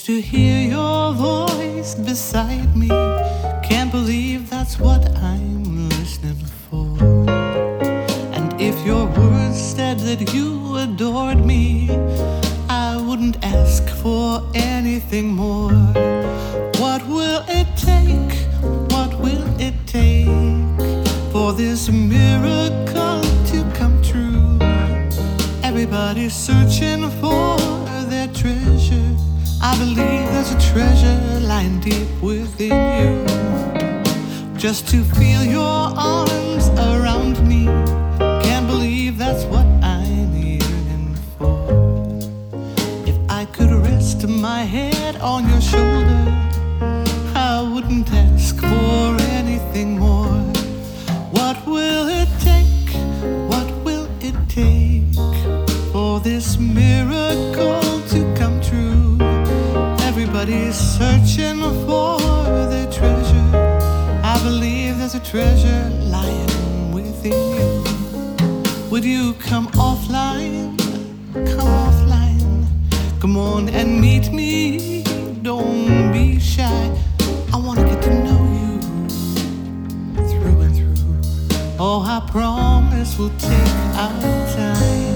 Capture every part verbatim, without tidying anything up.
to hear your voice beside me. Can't believe that's what I'm listening for. And if your words said that you adored me, I wouldn't ask for anything more. What will it take? What will it take for this miracle to come true? Everybody's searching for their treasure. I believe there's a treasure lying deep within you. Just to feel your arms around me, can't believe that's what I'm yearning for. If I could rest my head on your shoulder, I wouldn't ask for anything more. What will it take? What will it take for this miracle to come true? Everybody's searching for their treasure. I believe there's a treasure lying within you. Would you come offline? Come offline. Come on and meet me. Don't be shy. I wanna get to know you through and through. Oh, I promise we'll take our time.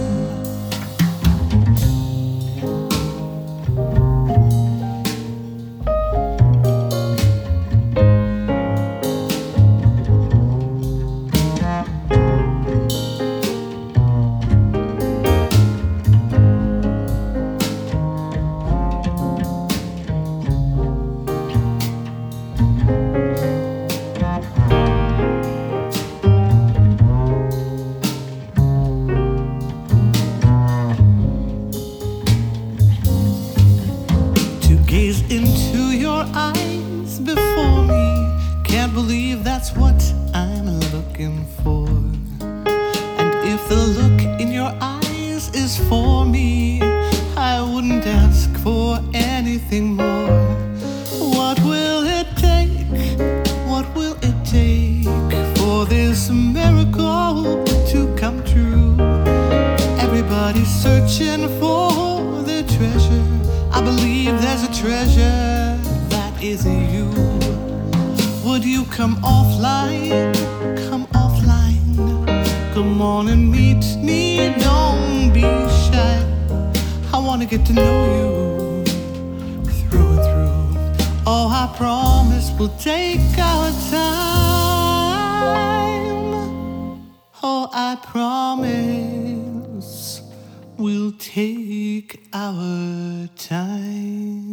Gaze into your eyes before me. Can't believe that's what I'm looking for. And if the look in your eyes is for me, I wouldn't ask for anything more. What will it take? What will it take for this miracle to come true? Everybody's searching for their treasure. I believe there's a treasure that is you. Would you come offline? Come offline. Come on and meet me. Don't be shy. I wanna get to know you through and through. Oh, I promise we'll take our time. Oh, I promise we'll take our time.